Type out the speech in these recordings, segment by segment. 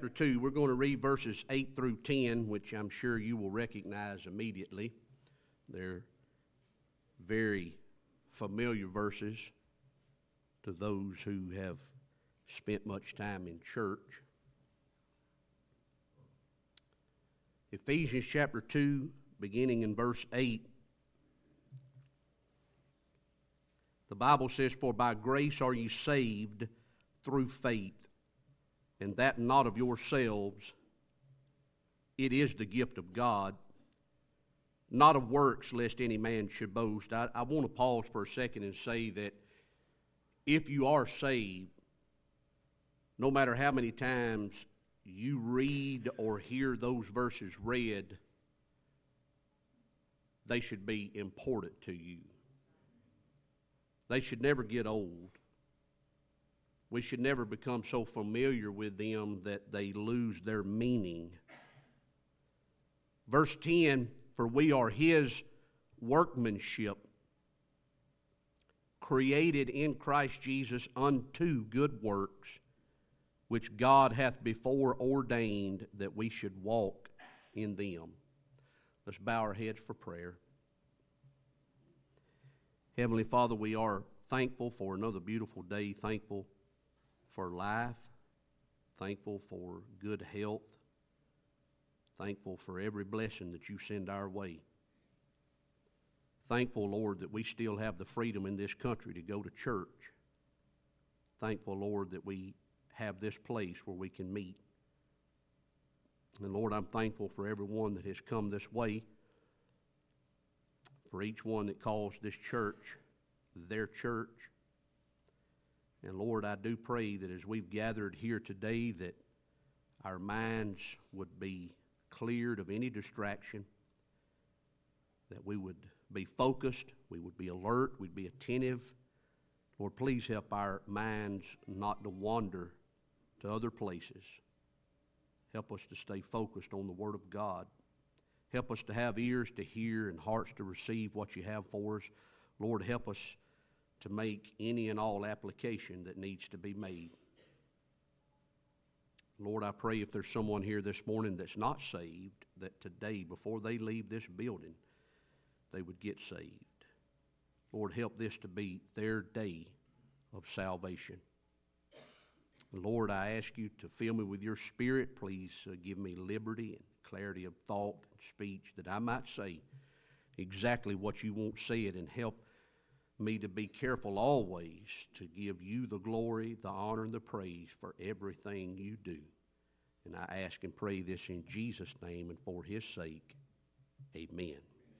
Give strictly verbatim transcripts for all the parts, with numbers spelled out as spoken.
chapter two, we're going to read verses eight through ten, which I'm sure you will recognize immediately. They're very familiar verses to those who have spent much time in church. Ephesians chapter two, beginning in verse eight, the Bible says, "For by grace are ye saved through faith, and that not of yourselves, it is the gift of God, not of works, lest any man should boast." I, I want to pause for a second and say that if you are saved, no matter how many times you read or hear those verses read, they should be important to you. They should never get old. We should never become so familiar with them that they lose their meaning. Verse ten, "For we are his workmanship, created in Christ Jesus unto good works, which God hath before ordained that we should walk in them." Let's bow our heads for prayer. Heavenly Father, we are thankful for another beautiful day, thankful for life, thankful for good health, thankful for every blessing that you send our way. Thankful, Lord, that we still have the freedom in this country to go to church. Thankful, Lord, that we have this place where we can meet. And Lord, I'm thankful for everyone that has come this way, for each one that calls this church their church. And Lord, I do pray that as we've gathered here today, that our minds would be cleared of any distraction, that we would be focused, we would be alert, we'd be attentive. Lord, please help our minds not to wander to other places. Help us to stay focused on the Word of God. Help us to have ears to hear and hearts to receive what you have for us. Lord, help us to make any and all application that needs to be made. Lord, I pray if there's someone here this morning that's not saved, that today, before they leave this building, they would get saved. Lord, help this to be their day of salvation. Lord, I ask you to fill me with your Spirit. Please uh, give me liberty and clarity of thought and speech, that I might say exactly what you want said, and help me to be careful always to give you the glory, the honor, and the praise for everything you do. And I ask and pray this in Jesus' name and for his sake. Amen.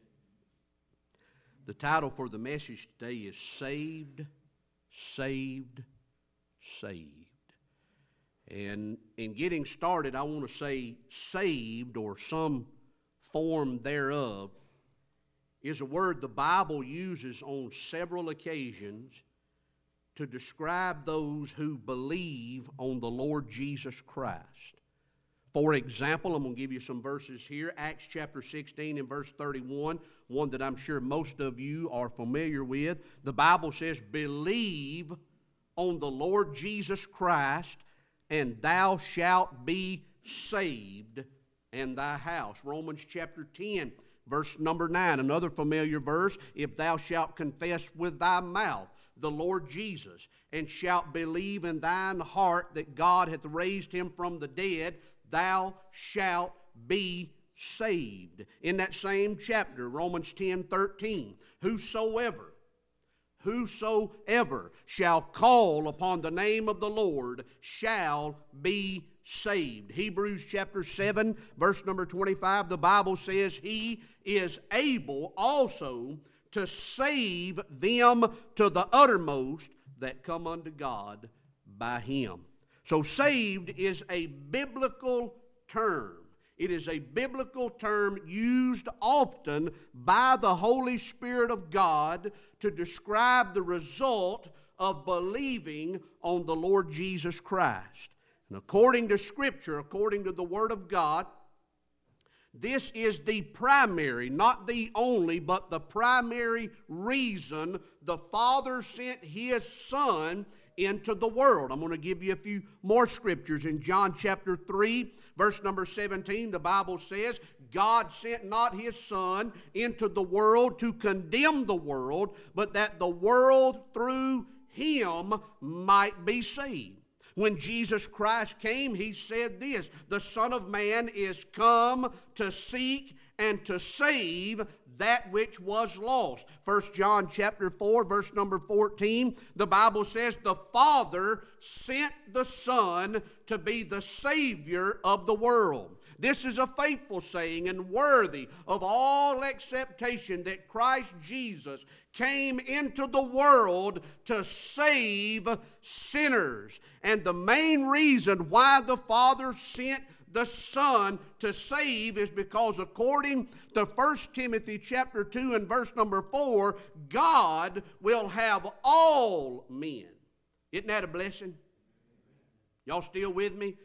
The title for the message today is Saved, Saved, Saved. And in getting started, I want to say saved, or some form thereof, is a word the Bible uses on several occasions to describe those who believe on the Lord Jesus Christ. For example, I'm going to give you some verses here. Acts chapter sixteen and verse thirty-one, one that I'm sure most of you are familiar with. The Bible says, "Believe on the Lord Jesus Christ, and thou shalt be saved, and thy house." Romans chapter ten, verse number nine, another familiar verse. "If thou shalt confess with thy mouth the Lord Jesus, and shalt believe in thine heart that God hath raised him from the dead, thou shalt be saved." In that same chapter, Romans ten thirteen, "Whosoever, whosoever shall call upon the name of the Lord shall be saved." Hebrews chapter seven, verse number twenty-five, the Bible says, "He is able also to save them to the uttermost that come unto God by him." So saved is a biblical term. It is a biblical term used often by the Holy Spirit of God to describe the result of believing on the Lord Jesus Christ. And according to Scripture, according to the Word of God, this is the primary, not the only, but the primary reason the Father sent His Son into the world. I'm going to give you a few more scriptures. In John chapter three, verse number seventeen, the Bible says, God sent not his Son into the world to condemn the world, but that the world through him might be saved. When Jesus Christ came, he said this, the Son of Man is come to seek and to save that which was lost. First John chapter four, verse number fourteen, the Bible says, the Father sent the Son to be the Savior of the world. This is a faithful saying and worthy of all acceptation that Christ Jesus came into the world to save sinners. And the main reason why the Father sent the Son to save is because according to First Timothy chapter two and verse number four, God will have all men. Isn't that a blessing? Y'all still with me?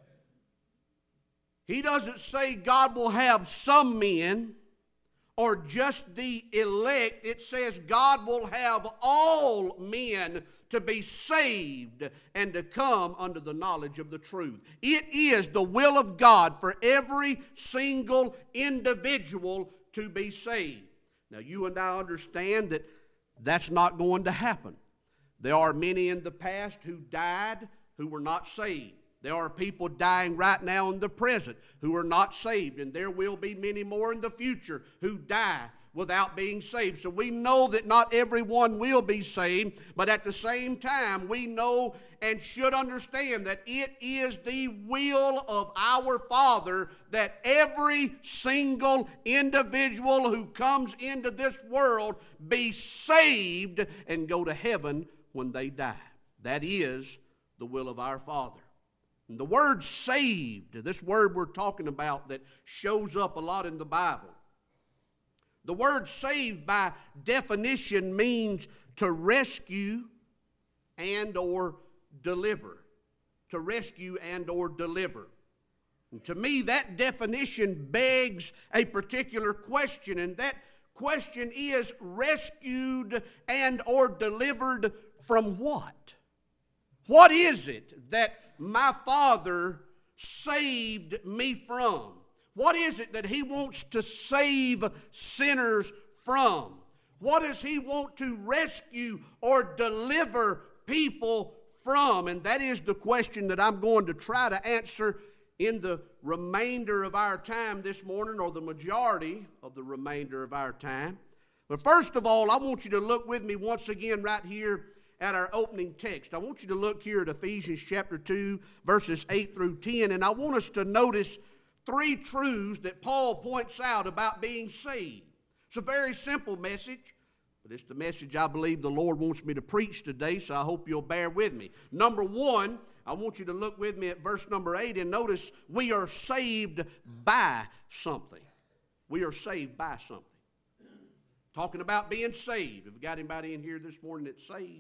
He doesn't say God will have some men or just the elect. It says God will have all men to be saved and to come under the knowledge of the truth. It is the will of God for every single individual to be saved. Now, you and I understand that that's not going to happen. There are many in the past who died who were not saved. There are people dying right now in the present who are not saved, and there will be many more in the future who die without being saved. So we know that not everyone will be saved, but at the same time, we know and should understand that it is the will of our Father that every single individual who comes into this world be saved and go to heaven when they die. That is the will of our Father. And the word saved, this word we're talking about that shows up a lot in the Bible. The word saved by definition means to rescue and or deliver. To rescue and or deliver. And to me, that definition begs a particular question, and that question is rescued and or delivered from what? What is it that my Father saved me from? What is it that He wants to save sinners from? What does He want to rescue or deliver people from? And that is the question that I'm going to try to answer in the remainder of our time this morning, or the majority of the remainder of our time. But first of all, I want you to look with me once again right here at our opening text. I want you to look here at Ephesians chapter two, verses eight through ten, and I want us to notice three truths that Paul points out about being saved. It's a very simple message, but it's the message I believe the Lord wants me to preach today, so I hope you'll bear with me. Number one, I want you to look with me at verse number eight and notice we are saved by something. We are saved by something. Talking about being saved. Have we got anybody in here this morning that's saved?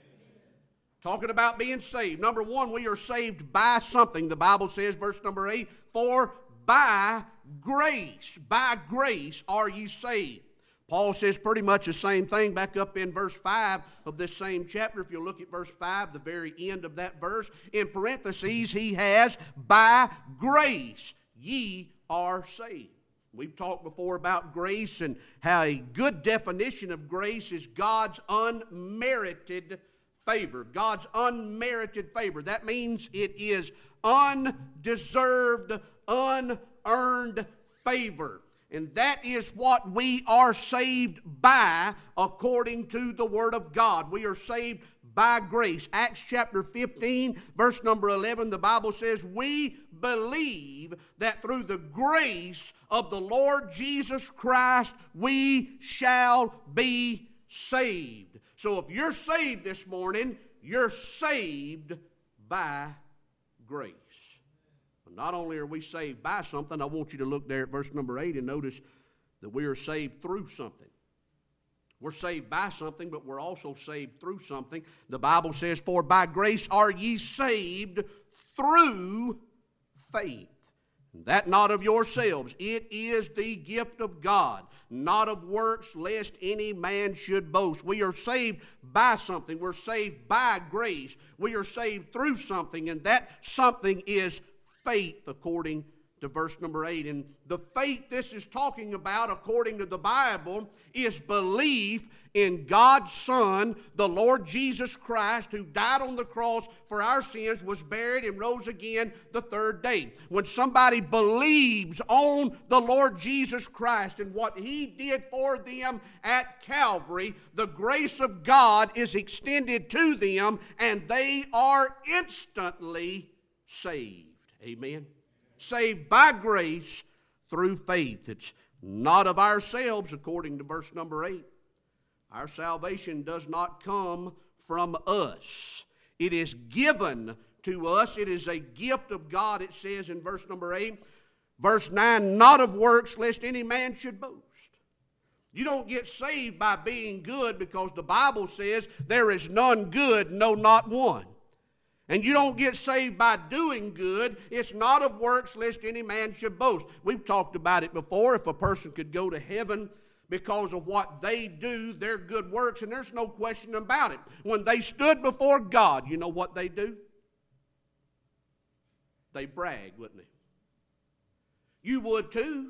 Talking about being saved. Number one, we are saved by something. The Bible says, verse number eight, for by grace, by grace are ye saved. Paul says pretty much the same thing back up in verse five of this same chapter. If you look at verse five, the very end of that verse, in parentheses, he has, by grace ye are saved. We've talked before about grace and how a good definition of grace is God's unmerited favor. God's unmerited favor. That means it is undeserved, unearned favor. And that is what we are saved by according to the Word of God. We are saved by grace. Acts chapter fifteen, verse number eleven, the Bible says, we believe that through the grace of the Lord Jesus Christ, we shall be saved. So if you're saved this morning, you're saved by grace. Not only are we saved by something, I want you to look there at verse number eight and notice that we are saved through something. We're saved by something, but we're also saved through something. The Bible says, for by grace are ye saved through faith. That not of yourselves. It is the gift of God, not of works, lest any man should boast. We are saved by something. We're saved by grace. We are saved through something, and that something is faith, according to verse number eight. And the faith this is talking about, according to the Bible, is belief in God's Son, the Lord Jesus Christ, who died on the cross for our sins, was buried, and rose again the third day. When somebody believes on the Lord Jesus Christ and what He did for them at Calvary, the grace of God is extended to them, and they are instantly saved. Amen? Saved by grace through faith. It's not of ourselves, according to verse number eight. Our salvation does not come from us. It is given to us. It is a gift of God, it says in verse number eight. Verse nine, not of works, lest any man should boast. You don't get saved by being good, because the Bible says there is none good, no, not one. And you don't get saved by doing good. It's not of works, lest any man should boast. We've talked about it before. If a person could go to heaven because of what they do, their good works, and there's no question about it. When they stood before God, you know what they do? They brag, wouldn't they? You would too.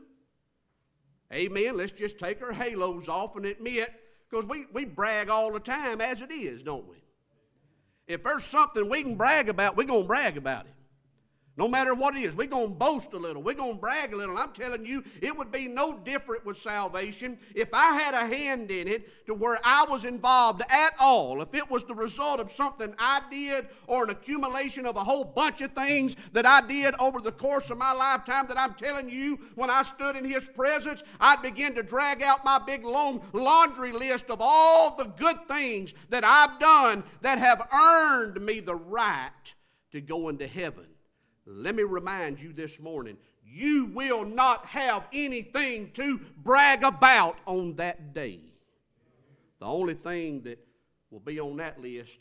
Amen. Let's just take our halos off and admit, because we, we brag all the time as it is, don't we? If there's something we can brag about, we're going to brag about it. No matter what it is, we're going to boast a little. We're going to brag a little. I'm telling you, it would be no different with salvation if I had a hand in it to where I was involved at all. If it was the result of something I did, or an accumulation of a whole bunch of things that I did over the course of my lifetime, that I'm telling you, when I stood in His presence, I'd begin to drag out my big long laundry list of all the good things that I've done that have earned me the right to go into heaven. Let me remind you this morning, you will not have anything to brag about on that day. The only thing that will be on that list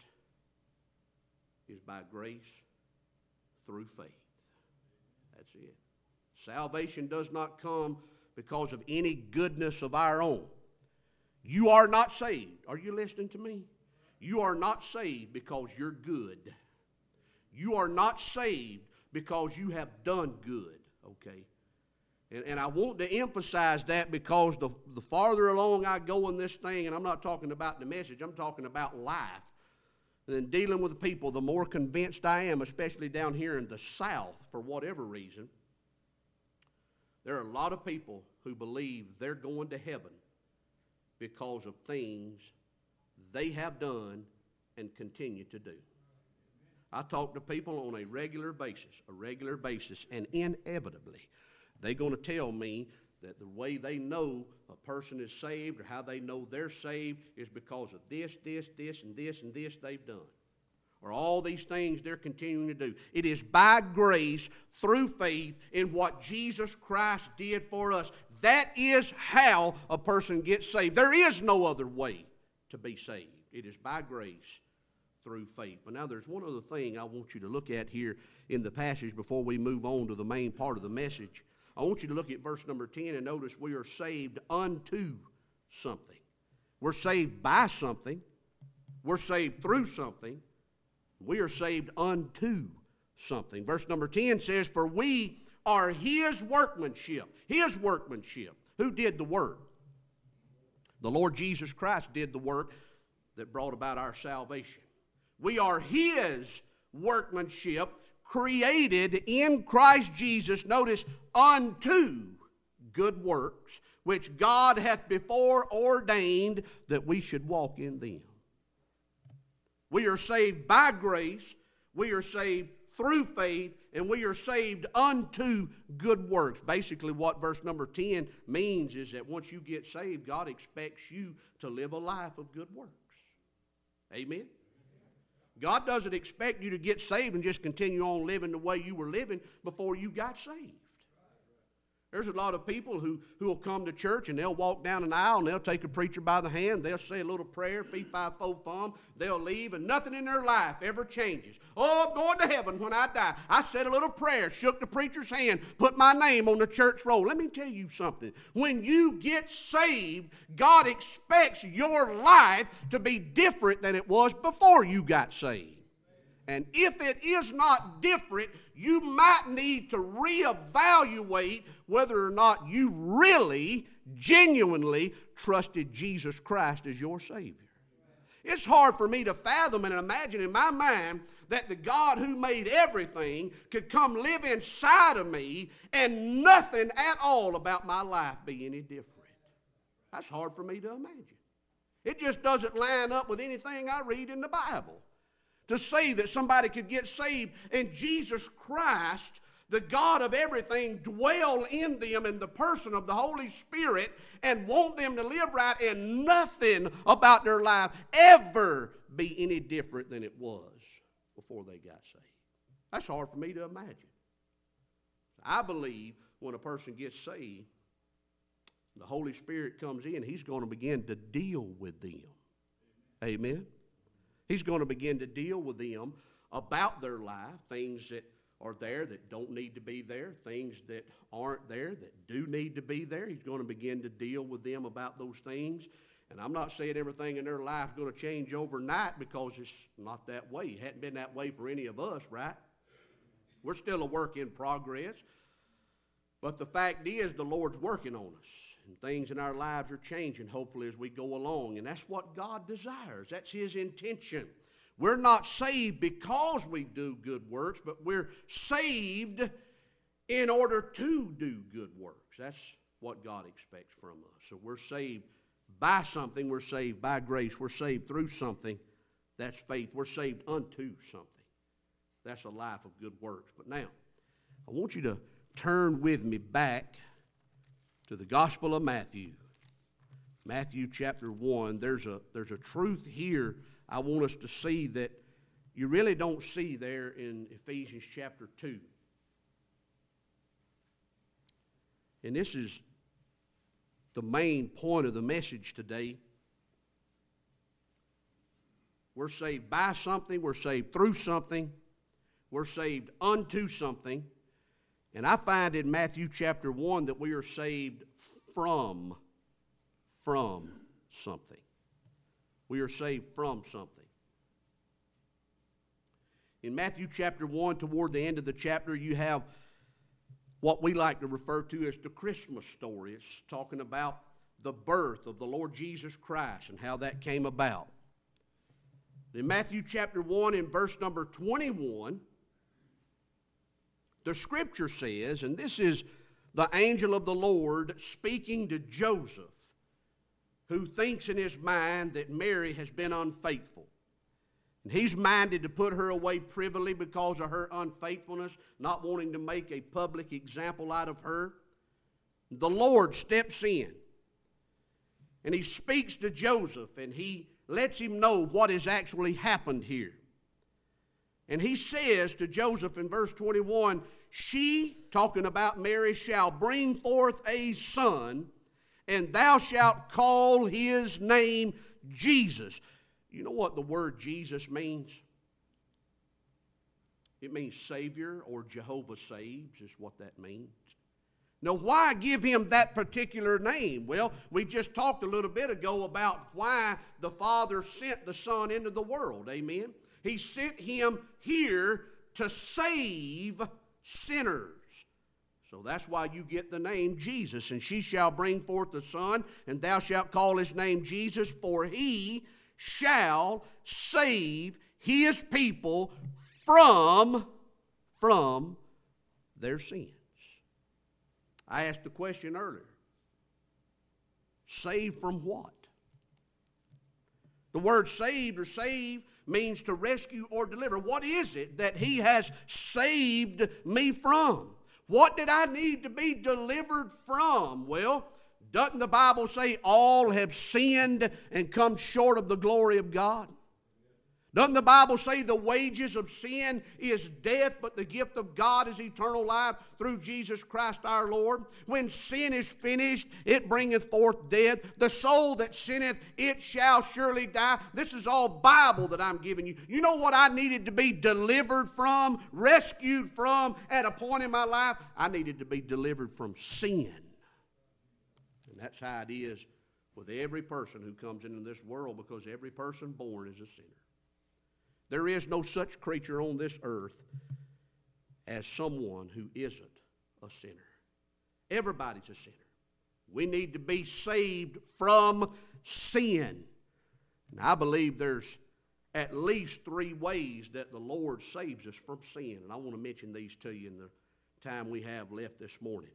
is by grace through faith. That's it. Salvation does not come because of any goodness of our own. You are not saved. Are you listening to me? You are not saved because you're good. You are not saved because you have done good, okay? And, and I want to emphasize that, because the, the farther along I go in this thing, and I'm not talking about the message, I'm talking about life, and then dealing with people, the more convinced I am, especially down here in the South, for whatever reason, there are a lot of people who believe they're going to heaven because of things they have done and continue to do. I talk to people on a regular basis, a regular basis, and inevitably, they're going to tell me that the way they know a person is saved, or how they know they're saved, is because of this, this, this, and this, and this they've done, or all these things they're continuing to do. It is by grace, through faith in what Jesus Christ did for us. That is how a person gets saved. There is no other way to be saved. It is by grace through faith. But now there's one other thing I want you to look at here in the passage before we move on to the main part of the message. I want you to look at verse number ten and notice we are saved unto something. We're saved by something. We're saved through something. We are saved unto something. Verse number ten says, for we are His workmanship. His workmanship. Who did the work? The Lord Jesus Christ did the work that brought about our salvation. We are His workmanship, created in Christ Jesus, notice, unto good works, which God hath before ordained that we should walk in them. We are saved by grace, we are saved through faith, and we are saved unto good works. Basically what verse number ten means is that once you get saved, God expects you to live a life of good works. Amen? God doesn't expect you to get saved and just continue on living the way you were living before you got saved. There's a lot of people who, who will come to church and they'll walk down an aisle and they'll take a preacher by the hand. They'll say a little prayer, fee, fi, fo, fum. They'll leave and nothing in their life ever changes. Oh, I'm going to heaven when I die. I said a little prayer, shook the preacher's hand, put my name on the church roll. Let me tell you something. When you get saved, God expects your life to be different than it was before you got saved. And if it is not different, you might need to reevaluate whether or not you really, genuinely trusted Jesus Christ as your Savior. It's hard for me to fathom and imagine in my mind that the God who made everything could come live inside of me and nothing at all about my life be any different. That's hard for me to imagine. It just doesn't line up with anything I read in the Bible. To say that somebody could get saved and Jesus Christ, the God of everything, dwell in them in the person of the Holy Spirit and want them to live right and nothing about their life ever be any different than it was before they got saved. That's hard for me to imagine. I believe when a person gets saved, the Holy Spirit comes in, He's going to begin to deal with them. Amen? He's going to begin to deal with them about their life, things that are there that don't need to be there, things that aren't there that do need to be there. He's going to begin to deal with them about those things. And I'm not saying everything in their life is going to change overnight because it's not that way. It hadn't been that way for any of us, right? We're still a work in progress. But the fact is the Lord's working on us. And things in our lives are changing, hopefully, as we go along. And that's what God desires. That's His intention. We're not saved because we do good works, but we're saved in order to do good works. That's what God expects from us. So we're saved by something. We're saved by grace. We're saved through something. That's faith. We're saved unto something. That's a life of good works. But now, I want you to turn with me back to the Gospel of Matthew. Matthew chapter one. There's a, there's a truth here I want us to see that you really don't see there in Ephesians chapter two. And this is the main point of the message today. We're saved by something. We're saved through something. We're saved unto something. And I find in Matthew chapter one that we are saved from, from something. We are saved from something. In Matthew chapter one, toward the end of the chapter, you have what we like to refer to as the Christmas story. It's talking about the birth of the Lord Jesus Christ and how that came about. In Matthew chapter one, in verse number twenty-one, the Scripture says, and this is the angel of the Lord speaking to Joseph, who thinks in his mind that Mary has been unfaithful. And he's minded to put her away privily because of her unfaithfulness, not wanting to make a public example out of her. The Lord steps in, and He speaks to Joseph, and He lets him know what has actually happened here. And He says to Joseph in verse twenty-one, she, talking about Mary, shall bring forth a son, and thou shalt call his name Jesus. You know what the word Jesus means? It means Savior, or Jehovah saves is what that means. Now, why give him that particular name? Well, we just talked a little bit ago about why the Father sent the Son into the world. Amen? He sent him here to save sinners. So that's why you get the name Jesus. And she shall bring forth a son, and thou shalt call his name Jesus, for he shall save his people from, from their sins. I asked the question earlier. Saved from what? The word saved or save means to rescue or deliver. What is it that He has saved me from? What did I need to be delivered from? Well, doesn't the Bible say all have sinned and come short of the glory of God? Doesn't the Bible say the wages of sin is death, but the gift of God is eternal life through Jesus Christ our Lord? When sin is finished, it bringeth forth death. The soul that sinneth, it shall surely die. This is all Bible that I'm giving you. You know what I needed to be delivered from, rescued from at a point in my life? I needed to be delivered from sin. And that's how it is with every person who comes into this world, because every person born is a sinner. There is no such creature on this earth as someone who isn't a sinner. Everybody's a sinner. We need to be saved from sin. And I believe there's at least three ways that the Lord saves us from sin. And I want to mention these to you in the time we have left this morning.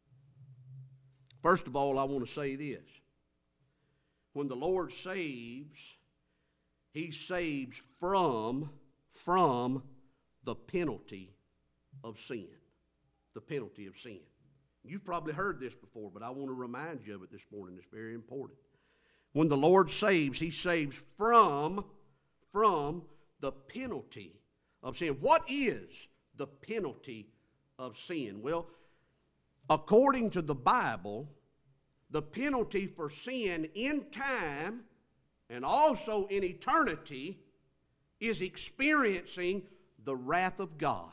First of all, I want to say this. When the Lord saves, He saves from, from the penalty of sin. The penalty of sin. You've probably heard this before, but I want to remind you of it this morning. It's very important. When the Lord saves, He saves from, from the penalty of sin. What is the penalty of sin? Well, according to the Bible, the penalty for sin in time and also in eternity is experiencing the wrath of God.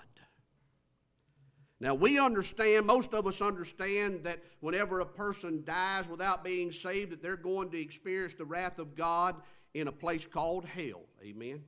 Now we understand, most of us understand that whenever a person dies without being saved, that they're going to experience the wrath of God in a place called hell. Amen?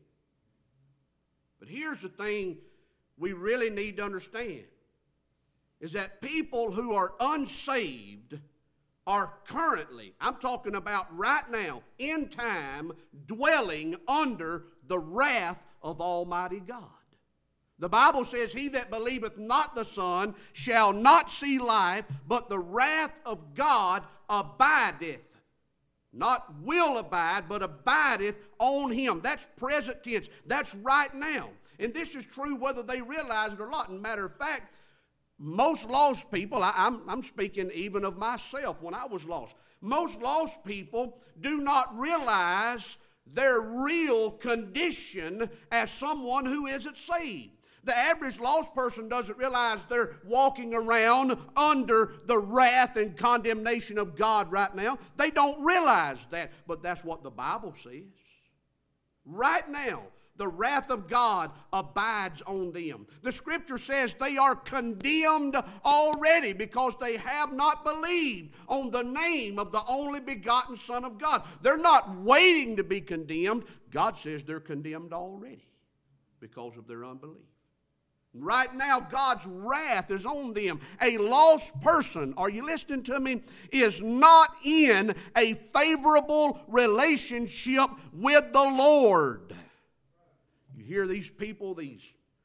But here's the thing we really need to understand, is that people who are unsaved are currently, I'm talking about right now, in time, dwelling under the wrath of Almighty God. The Bible says, "He that believeth not the Son shall not see life, but the wrath of God abideth." Not will abide, but abideth on him. That's present tense. That's right now. And this is true whether they realize it or not. And matter of fact, most lost people, I, I'm, I'm speaking even of myself when I was lost. Most lost people do not realize their real condition as someone who isn't saved. The average lost person doesn't realize they're walking around under the wrath and condemnation of God right now. They don't realize that, but that's what the Bible says. Right now, the wrath of God abides on them. The Scripture says they are condemned already because they have not believed on the name of the only begotten Son of God. They're not waiting to be condemned. God says they're condemned already because of their unbelief. Right now, God's wrath is on them. A lost person, are you listening to me, is not in a favorable relationship with the Lord. You hear these people, these,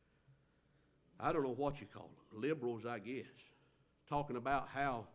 I don't know what you call them, liberals, I guess, talking about how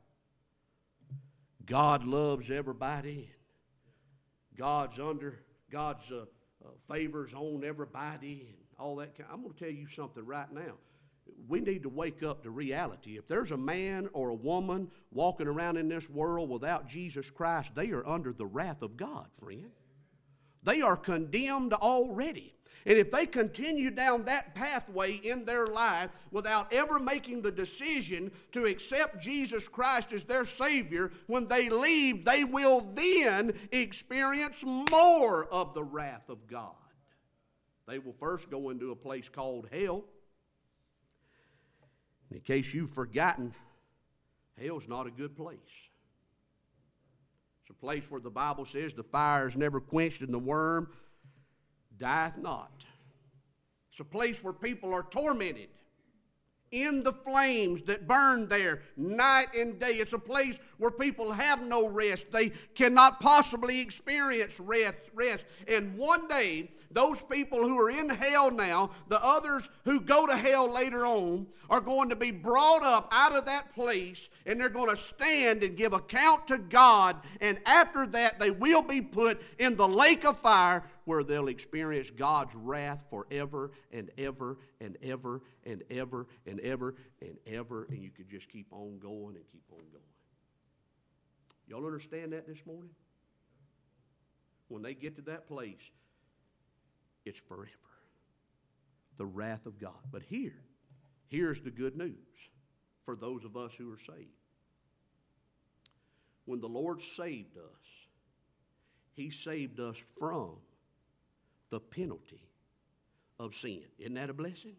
God loves everybody. God's under, God's uh, uh, favors on everybody and all that kind. I'm going to tell you something right now. We need to wake up to reality. If there's a man or a woman walking around in this world without Jesus Christ, they are under the wrath of God, friend. They are condemned already. And if they continue down that pathway in their life without ever making the decision to accept Jesus Christ as their Savior, when they leave, they will then experience more of the wrath of God. They will first go into a place called hell. In case you've forgotten, hell's not a good place. It's a place where the Bible says the fire is never quenched and the worm dieth not. It's a place where people are tormented in the flames that burn there night and day. It's a place where people have no rest. They cannot possibly experience rest. rest. And one day, those people who are in hell now, the others who go to hell later on, are going to be brought up out of that place, and they're going to stand and give account to God. And after that, they will be put in the lake of fire, where they'll experience God's wrath forever and ever and ever and ever and ever and ever. And you could just keep on going and keep on going. Y'all understand that this morning? When they get to that place, it's forever. The wrath of God. But here, here's the good news for those of us who are saved. When the Lord saved us, He saved us from the penalty of sin. Isn't that a blessing?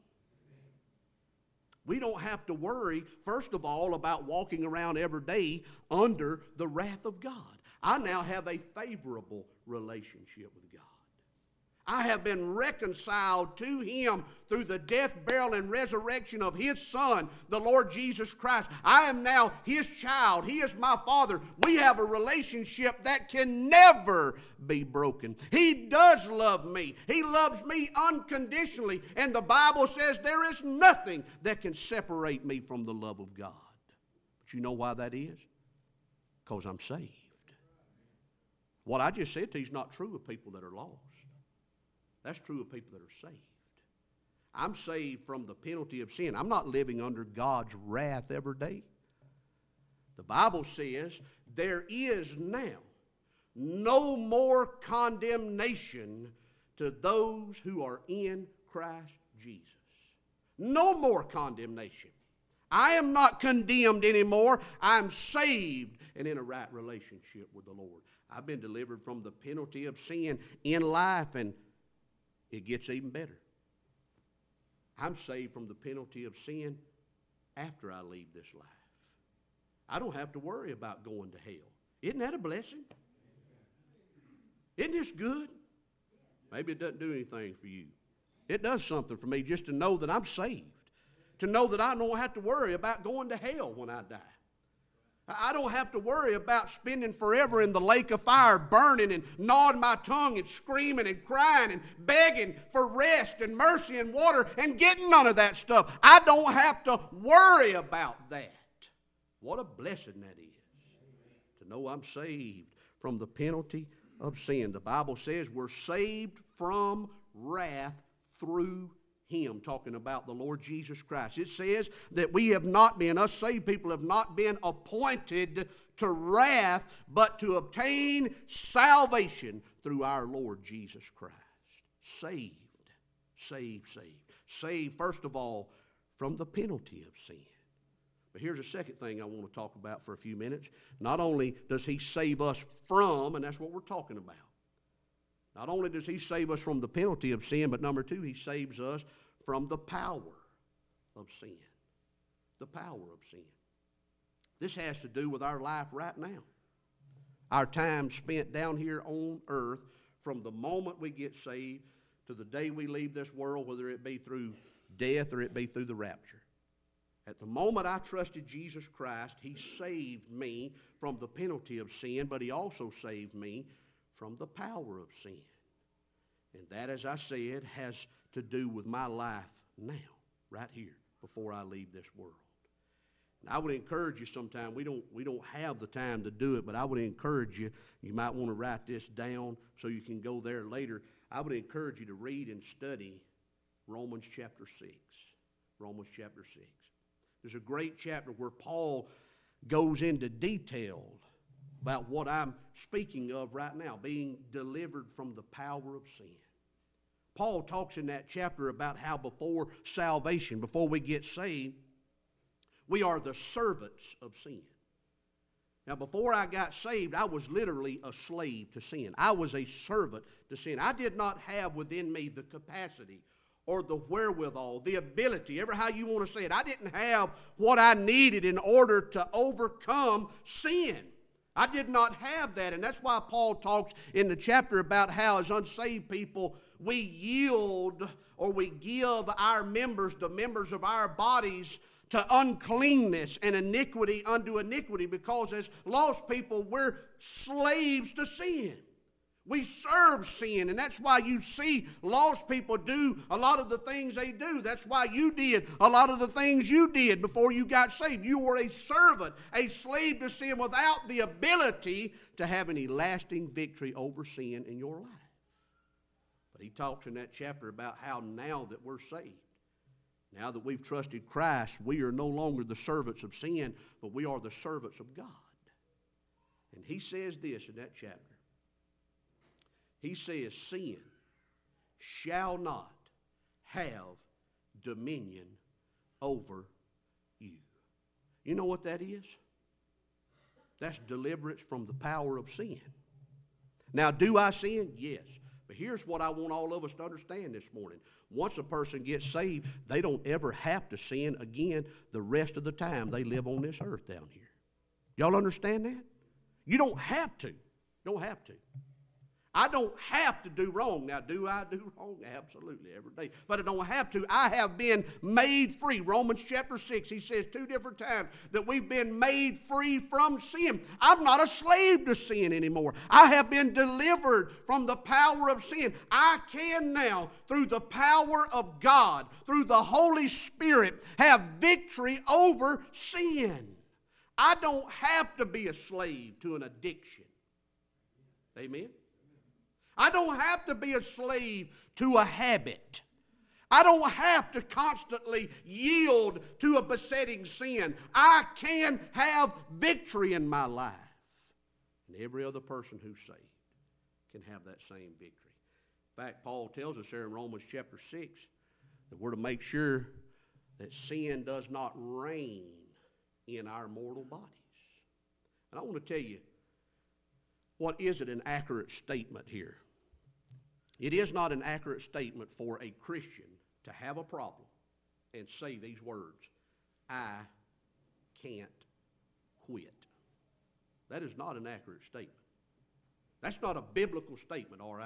We don't have to worry, first of all, about walking around every day under the wrath of God. I now have a favorable relationship with God. I have been reconciled to Him through the death, burial, and resurrection of His Son, the Lord Jesus Christ. I am now His child. He is my Father. We have a relationship that can never be broken. He does love me. He loves me unconditionally. And the Bible says there is nothing that can separate me from the love of God. But you know why that is? Because I'm saved. What I just said to you is not true of people that are lost. That's true of people that are saved. I'm saved from the penalty of sin. I'm not living under God's wrath every day. The Bible says there is now no more condemnation to those who are in Christ Jesus. No more condemnation. I am not condemned anymore. I'm saved and in a right relationship with the Lord. I've been delivered from the penalty of sin in life, and it gets even better. I'm saved from the penalty of sin after I leave this life. I don't have to worry about going to hell. Isn't that a blessing? Isn't this good? Maybe it doesn't do anything for you. It does something for me just to know that I'm saved. To know that I don't have to worry about going to hell when I die. I don't have to worry about spending forever in the lake of fire, burning and gnawing my tongue and screaming and crying and begging for rest and mercy and water and getting none of that stuff. I don't have to worry about that. What a blessing that is, to know I'm saved from the penalty of sin. The Bible says we're saved from wrath through Him, talking about the Lord Jesus Christ. It says that we have not been, us saved people have not been appointed to wrath, but to obtain salvation through our Lord Jesus Christ. Saved, saved, saved. Saved, first of all, from the penalty of sin. But here's a second thing I want to talk about for a few minutes. Not only does He save us from, and that's what we're talking about. Not only does He save us from the penalty of sin, but number two, He saves us from the power of sin. The power of sin. This has to do with our life right now. Our time spent down here on earth from the moment we get saved to the day we leave this world, whether it be through death or it be through the rapture. At the moment I trusted Jesus Christ, He saved me from the penalty of sin, but He also saved me from the power of sin. And that, as I said, has to do with my life now, right here, before I leave this world. And I would encourage you sometime, we don't, we don't have the time to do it, but I would encourage you, you might want to write this down so you can go there later. I would encourage you to read and study Romans chapter six. Romans chapter six. There's a great chapter where Paul goes into detail about what I'm speaking of right now, being delivered from the power of sin. Paul talks in that chapter about how before salvation, before we get saved, we are the servants of sin. Now, before I got saved, I was literally a slave to sin. I was a servant to sin. I did not have within me the capacity or the wherewithal, the ability, ever how you want to say it. I didn't have what I needed in order to overcome sin. I did not have that, and that's why Paul talks in the chapter about how as unsaved people we yield or we give our members, the members of our bodies, to uncleanness and iniquity unto iniquity, because as lost people we're slaves to sin. We serve sin, and that's why you see lost people do a lot of the things they do. That's why you did a lot of the things you did before you got saved. You were a servant, a slave to sin without the ability to have any lasting victory over sin in your life. But he talks in that chapter about how now that we're saved, now that we've trusted Christ, we are no longer the servants of sin, but we are the servants of God. And he says this in that chapter. He says, sin shall not have dominion over you. You know what that is? That's deliverance from the power of sin. Now, do I sin? Yes. But here's what I want all of us to understand this morning. Once a person gets saved, they don't ever have to sin again the rest of the time they live on this earth down here. Y'all understand that? You don't have to. Don't have to. I don't have to do wrong. Now, do I do wrong? Absolutely, every day. But I don't have to. I have been made free. Romans chapter six, he says two different times that we've been made free from sin. I'm not a slave to sin anymore. I have been delivered from the power of sin. I can now, through the power of God, through the Holy Spirit, have victory over sin. I don't have to be a slave to an addiction. Amen? I don't have to be a slave to a habit. I don't have to constantly yield to a besetting sin. I can have victory in my life. And every other person who's saved can have that same victory. In fact, Paul tells us there in Romans chapter six that we're to make sure that sin does not reign in our mortal bodies. And I want to tell you, what is it an accurate statement here? It is not an accurate statement for a Christian to have a problem and say these words, I can't quit. That is not an accurate statement. That's not a biblical statement, all right?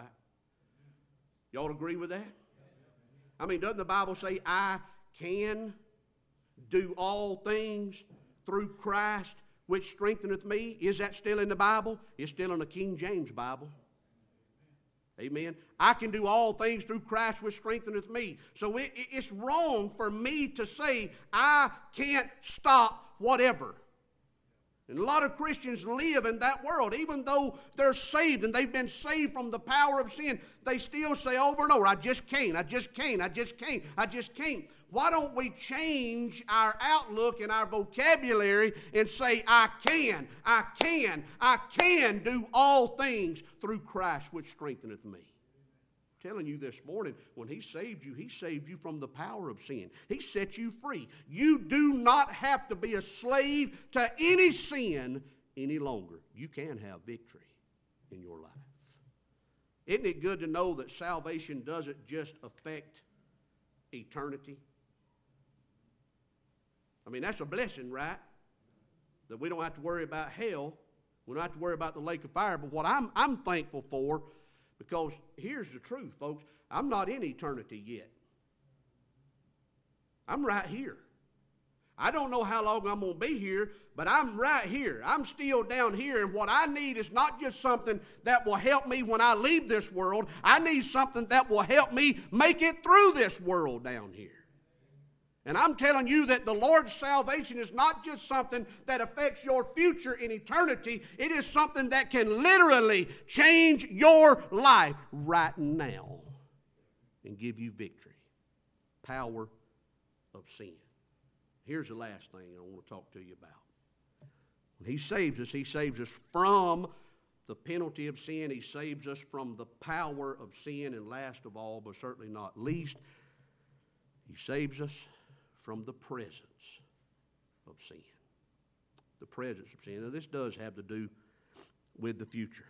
Y'all agree with that? I mean, doesn't the Bible say, I can do all things through Christ which strengtheneth me? Is that still in the Bible? It's still in the King James Bible. Amen. I can do all things through Christ which strengtheneth me. So it, it's wrong for me to say I can't stop whatever. And a lot of Christians live in that world. Even though they're saved and they've been saved from the power of sin, they still say over and over, I just can't, I just can't, I just can't, I just can't. Why don't we change our outlook and our vocabulary and say, I can, I can, I can do all things through Christ which strengtheneth me. I'm telling you this morning, when He saved you, He saved you from the power of sin. He set you free. You do not have to be a slave to any sin any longer. You can have victory in your life. Isn't it good to know that salvation doesn't just affect eternity? I mean, that's a blessing, right? That we don't have to worry about hell. We don't have to worry about the lake of fire. But what I'm, I'm thankful for, because here's the truth, folks. I'm not in eternity yet. I'm right here. I don't know how long I'm going to be here, but I'm right here. I'm still down here, and what I need is not just something that will help me when I leave this world. I need something that will help me make it through this world down here. And I'm telling you that the Lord's salvation is not just something that affects your future in eternity. It is something that can literally change your life right now and give you victory. Power of sin. Here's the last thing I want to talk to you about. When He saves us, He saves us from the penalty of sin. He saves us from the power of sin. And last of all, but certainly not least, He saves us from the presence of sin. The presence of sin. Now, this does have to do with the future.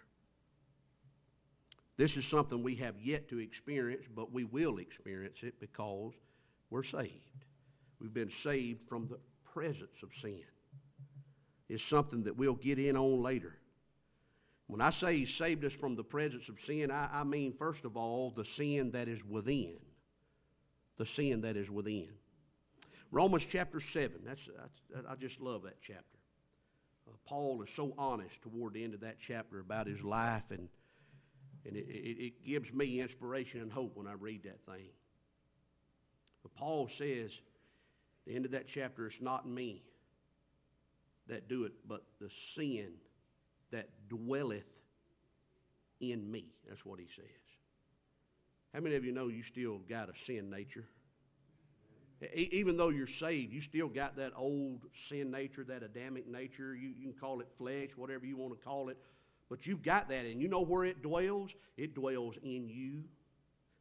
This is something we have yet to experience, but we will experience it because we're saved. We've been saved from the presence of sin. It's something that we'll get in on later. When I say He saved us from the presence of sin, I, I mean, first of all, the sin that is within. The sin that is within. Romans chapter seven, that's, that's, I just love that chapter. Uh, Paul is so honest toward the end of that chapter about his life, and, and it, it, it gives me inspiration and hope when I read that thing. But Paul says, at the end of that chapter, it's not me that do it, but the sin that dwelleth in me. That's what he says. How many of you know you still got a sin nature? Even though you're saved, you still got that old sin nature, that Adamic nature. You, you can call it flesh, whatever you want to call it. But you've got that, and you know where it dwells? It dwells in you.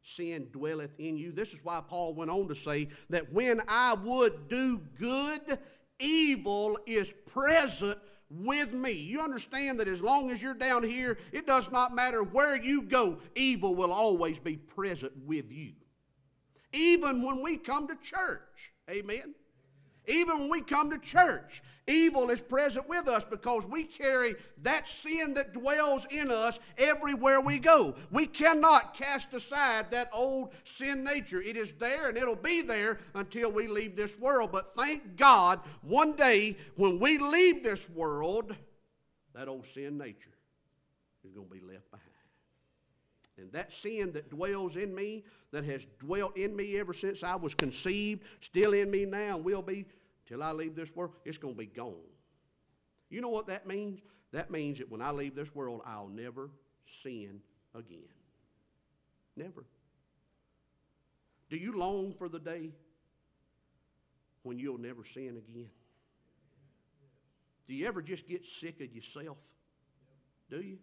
sin dwelleth in you. This is why Paul went on to say that when I would do good, evil is present with me. You understand that as long as you're down here, it does not matter where you go, evil will always be present with you. Even when we come to church, amen? Even when we come to church, evil is present with us because we carry that sin that dwells in us everywhere we go. We cannot cast aside that old sin nature. It is there and it'll be there until we leave this world. But thank God, one day when we leave this world, that old sin nature is going to be left behind. And that sin that dwells in me, that has dwelt in me ever since I was conceived, still in me now and will be till I leave this world, it's going to be gone. You know what that means? That means that when I leave this world, I'll never sin again. Never. Do you long for the day when you'll never sin again? Do you ever just get sick of yourself? Do you?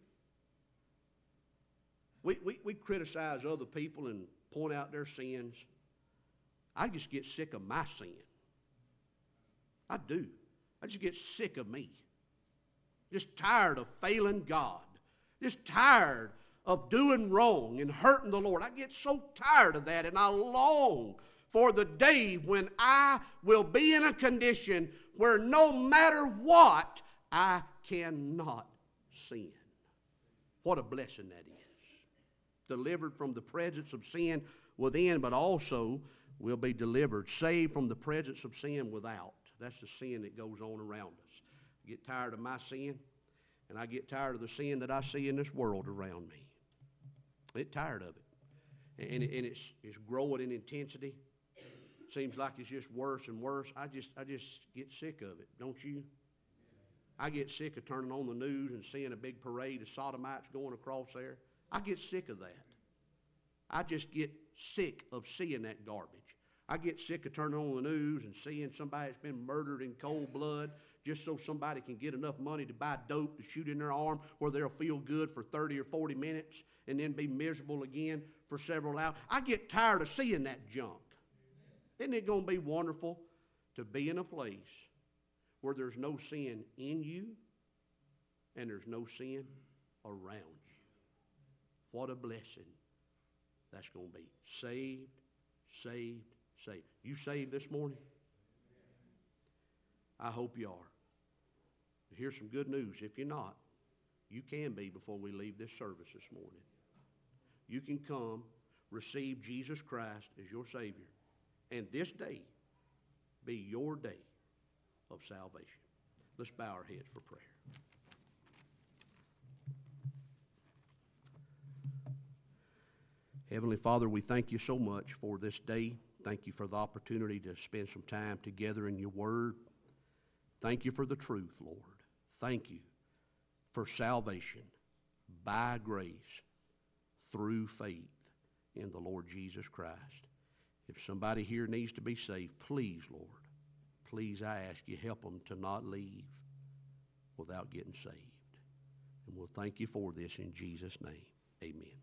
We, we, we criticize other people and point out their sins. I just get sick of my sin. I do. I just get sick of me. Just tired of failing God. Just tired of doing wrong and hurting the Lord. I get so tired of that, and I long for the day when I will be in a condition where no matter what, I cannot sin. What a blessing that is. Delivered from the presence of sin within, but also will be delivered, saved from the presence of sin without. That's the sin that goes on around us. I get tired of my sin, and I get tired of the sin that I see in this world around me. I get tired of it. And, and it's, it's growing in intensity. Seems like it's just worse and worse. I just, I just get sick of it, don't you? I get sick of turning on the news and seeing a big parade of sodomites going across there. I get sick of that. I just get sick of seeing that garbage. I get sick of turning on the news and seeing somebody that's been murdered in cold blood just so somebody can get enough money to buy dope to shoot in their arm where they'll feel good for thirty or forty minutes and then be miserable again for several hours. I get tired of seeing that junk. Isn't it going to be wonderful to be in a place where there's no sin in you and there's no sin around you? What a blessing that's going to be. Saved, saved, saved. You saved this morning? I hope you are. Here's some good news. If you're not, you can be before we leave this service this morning. You can come, receive Jesus Christ as your Savior, and this day be your day of salvation. Let's bow our heads for prayer. Heavenly Father, we thank you so much for this day. Thank you for the opportunity to spend some time together in your word. Thank you for the truth, Lord. Thank you for salvation by grace through faith in the Lord Jesus Christ. If somebody here needs to be saved, please, Lord, please, I ask you, help them to not leave without getting saved. And we'll thank you for this in Jesus' name. Amen.